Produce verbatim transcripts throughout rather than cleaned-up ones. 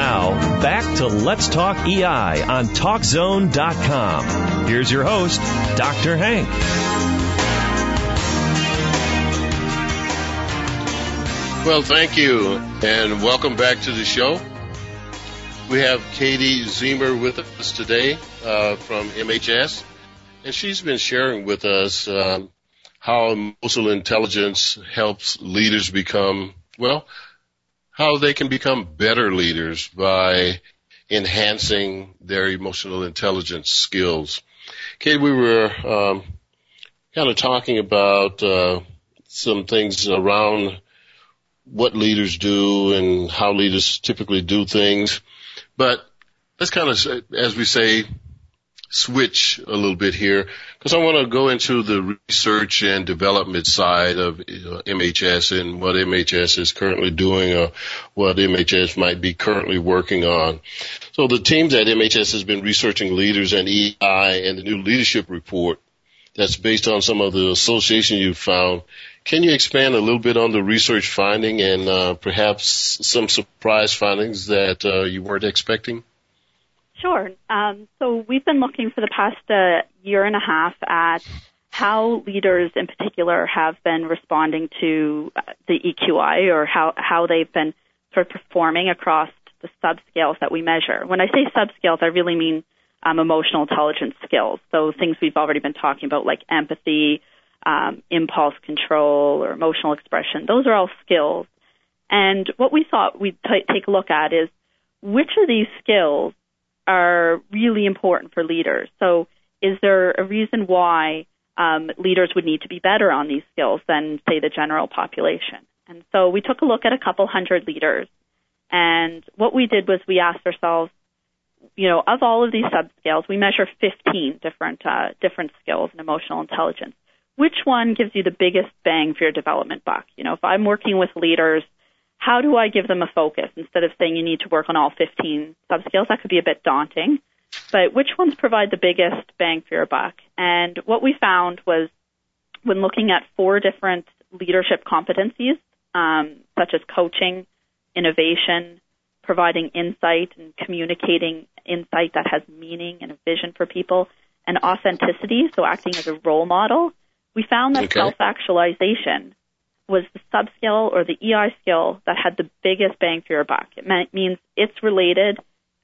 Now, back to Let's Talk E I on Talk Zone dot com. Here's your host, Doctor Hank. Well, thank you, and welcome back to the show. We have Katie Ziemer with us today uh, from M H S, and she's been sharing with us um, how emotional intelligence helps leaders become, well, how they can become better leaders by enhancing their emotional intelligence skills. Katie, we were um, kind of talking about uh, some things around what leaders do and how leaders typically do things. But let's kind of, as we say, switch a little bit here, because I want to go into the research and development side of you know, M H S and what M H S is currently doing or what M H S might be currently working on. So the teams at M H S has been researching leaders and E I and the new leadership report that's based on some of the association you've found. Can you expand a little bit on the research finding and uh, perhaps some surprise findings that uh, you weren't expecting? Sure. Um, so we've been looking for the past uh, year and a half at how leaders in particular have been responding to the E Q I, or how, how they've been sort of performing across the subscales that we measure. When I say subscales, I really mean um, emotional intelligence skills. So things we've already been talking about, like empathy, Um, impulse control, or emotional expression. Those are all skills. And what we thought we'd t- take a look at is which of these skills are really important for leaders. So is there a reason why um, leaders would need to be better on these skills than, say, the general population? And so we took a look at a couple hundred leaders. And what we did was we asked ourselves, you know, of all of these subscales, we measure fifteen different uh, different skills in emotional intelligence. Which one gives you the biggest bang for your development buck? You know, if I'm working with leaders, how do I give them a focus instead of saying you need to work on all fifteen subscales? That could be a bit daunting. But which ones provide the biggest bang for your buck? And what we found was when looking at four different leadership competencies, um, such as coaching, innovation, providing insight and communicating insight that has meaning and a vision for people, and authenticity, so acting as a role model, we found that okay. self-actualization was the subskill or the E I skill that had the biggest bang for your buck. It means it's related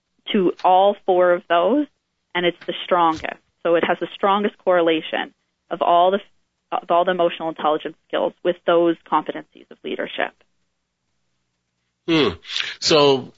to all four of those, and it's the strongest. So it has the strongest correlation of all the of all the emotional intelligence skills with those competencies of leadership. Hmm. So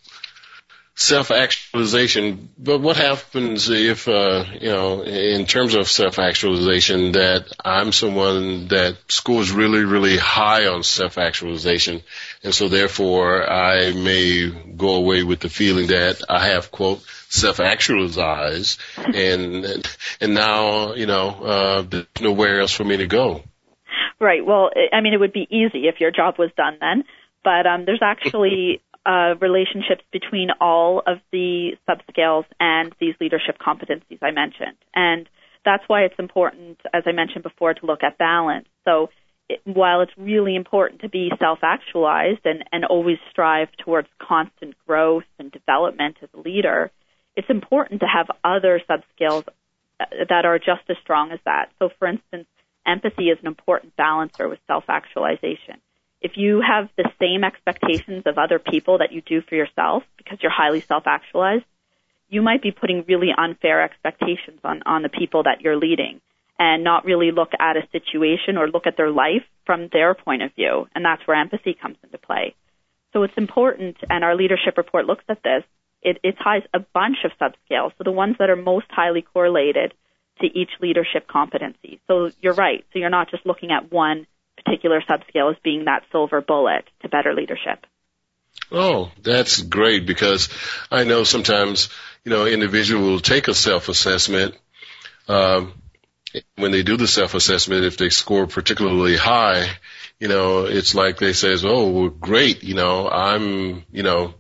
self-actualization, but what happens if, uh, you know, in terms of self-actualization, that I'm someone that scores really, really high on self-actualization, and so therefore I may go away with the feeling that I have, quote, self-actualized, and and now, you know, uh, there's nowhere else for me to go. Right. Well, I mean, it would be easy if your job was done then, but um, there's actually Uh, relationships between all of the subscales and these leadership competencies I mentioned. And that's why it's important, as I mentioned before, to look at balance. So it, while it's really important to be self-actualized and, and always strive towards constant growth and development as a leader, it's important to have other subscales that are just as strong as that. So, for instance, empathy is an important balancer with self-actualization. If you have the same expectations of other people that you do for yourself because you're highly self-actualized, you might be putting really unfair expectations on, on the people that you're leading and not really look at a situation or look at their life from their point of view. And that's where empathy comes into play. So it's important, and our leadership report looks at this, it, it ties a bunch of subscales, so the ones that are most highly correlated to each leadership competency. So you're right. So you're not just looking at one particular subscale as being that silver bullet to better leadership. Oh, that's great, because I know sometimes, you know, individuals will take a self-assessment. Um, when they do the self-assessment, if they score particularly high, you know, it's like they say, oh, well, great, you know, I'm, you know,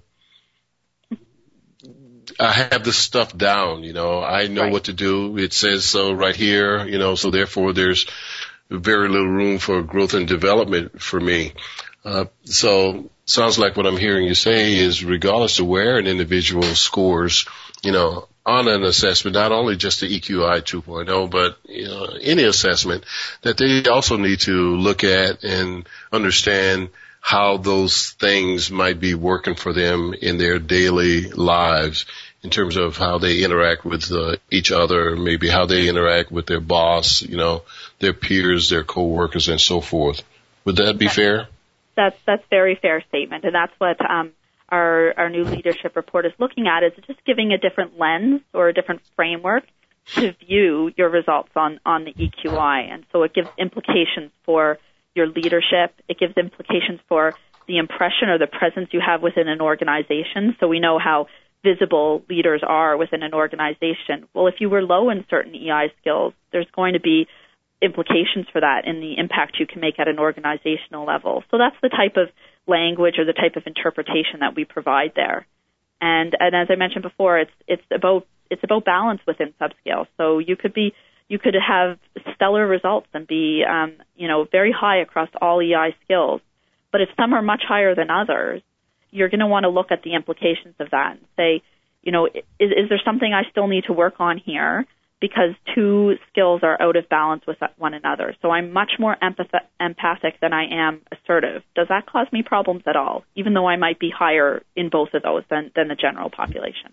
I have this stuff down, you know, I know right. what to do. It says so right here, you know, so therefore there's very little room for growth and development for me. Uh, so sounds like what I'm hearing you say is regardless of where an individual scores, you know, on an assessment, not only just the E Q I two point oh, but, you know, any assessment, that they also need to look at and understand how those things might be working for them in their daily lives in terms of how they interact with uh, each other, maybe how they interact with their boss, you know, their peers, their coworkers, and so forth. Would that be fair? That's that's very fair statement, and that's what um, our our new leadership report is looking at, is just giving a different lens or a different framework to view your results on, on the E Q I. And so it gives implications for your leadership. It gives implications for the impression or the presence you have within an organization. So we know how visible leaders are within an organization. Well, if you were low in certain E I skills, there's going to be implications for that in the impact you can make at an organizational level. So that's the type of language or the type of interpretation that we provide there. And and as I mentioned before, it's it's about it's about balance within subscale. So you could be you could have stellar results and be um, you know very high across all E I skills, but if some are much higher than others, you're going to want to look at the implications of that and say, you know, is, is there something I still need to work on here? Because two skills are out of balance with one another. So I'm much more empath- empathic than I am assertive. Does that cause me problems at all, even though I might be higher in both of those than, than the general population?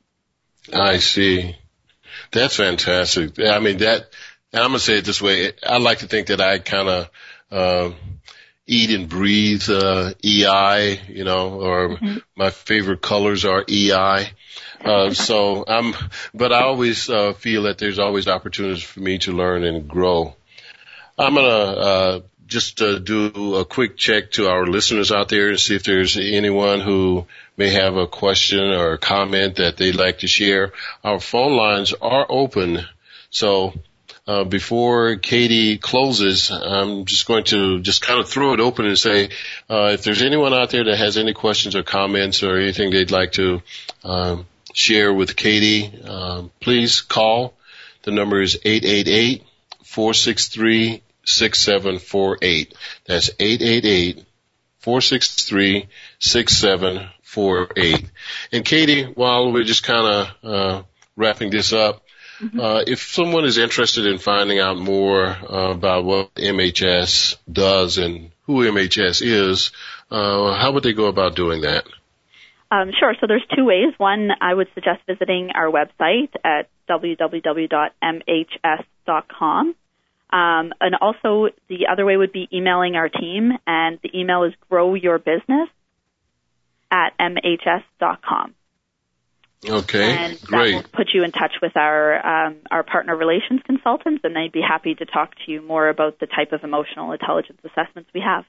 I see. That's fantastic. I mean, that, and I'm going to say it this way. I like to think that I kind of uh, eat and breathe uh, E I, you know, or mm-hmm. my favorite colors are E I. Uh, so I'm, but I always uh, feel that there's always opportunities for me to learn and grow. I'm gonna uh, just uh, do a quick check to our listeners out there and see if there's anyone who may have a question or a comment that they'd like to share. Our phone lines are open, so uh, before Katie closes, I'm just going to just kind of throw it open and say, uh, if there's anyone out there that has any questions or comments or anything they'd like to um, share with Katie, um, please call. The number is eight eight eight, four six three, six seven four eight. That's eight eight eight, four six three, six seven four eight. And Katie, while we're just kind of uh, wrapping this up, mm-hmm. uh, if someone is interested in finding out more uh, about what M H S does and who M H S is, uh, how would they go about doing that? Um, sure. So there's two ways. One, I would suggest visiting our website at w w w dot m h s dot com. Um, and also the other way would be emailing our team, and the email is growyourbusiness at m h s dot com. Okay, and great. That will put you in touch with our um, our partner relations consultants, and they'd be happy to talk to you more about the type of emotional intelligence assessments we have.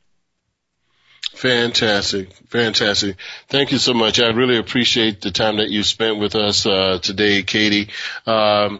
Fantastic. Fantastic. Thank you so much. I really appreciate the time that you spent with us uh, today, Katie. Um,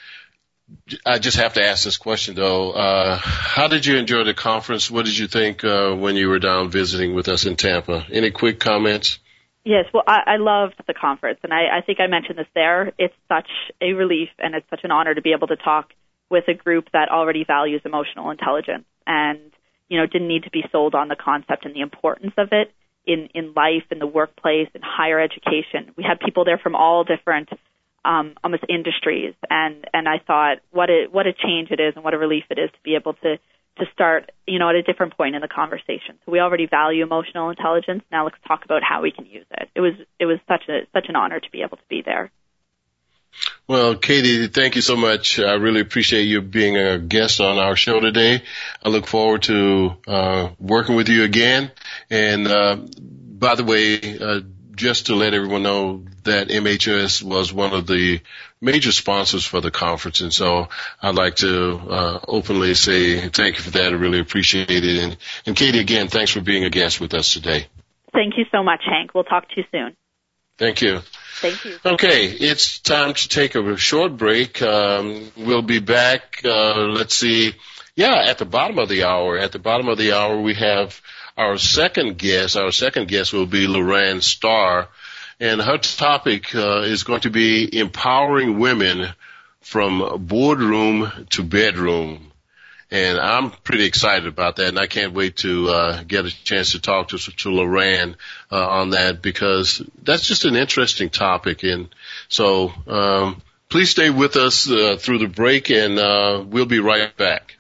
I just have to ask this question, though. Uh, how did you enjoy the conference? What did you think uh, when you were down visiting with us in Tampa? Any quick comments? Yes, well, I, I loved the conference, and I, I think I mentioned this there. It's such a relief, and it's such an honor to be able to talk with a group that already values emotional intelligence and you know, didn't need to be sold on the concept and the importance of it in, in life, in the workplace, in higher education. We had people there from all different um, almost industries, and, and I thought what a what a change it is and what a relief it is to be able to, to start, you know, at a different point in the conversation. So we already value emotional intelligence. Now let's talk about how we can use it. It was it was such a such an honor to be able to be there. Well, Katie, thank you so much. I really appreciate you being a guest on our show today. I look forward to uh, working with you again. And uh, by the way, uh, just to let everyone know that M H S was one of the major sponsors for the conference. And so I'd like to uh, openly say thank you for that. I really appreciate it. And, and Katie, again, thanks for being a guest with us today. Thank you so much, Hank. We'll talk to you soon. Thank you. Thank you. Okay, it's time to take a short break. Um, we'll be back, uh, let's see, yeah, at the bottom of the hour. At the bottom of the hour, we have our second guest. Our second guest will be Loran Starr, and her topic uh, is going to be empowering women from boardroom to bedroom. And I'm pretty excited about that, and I can't wait to uh, get a chance to talk to to Loran uh, on that, because that's just an interesting topic. And so um, please stay with us uh, through the break, and uh, we'll be right back.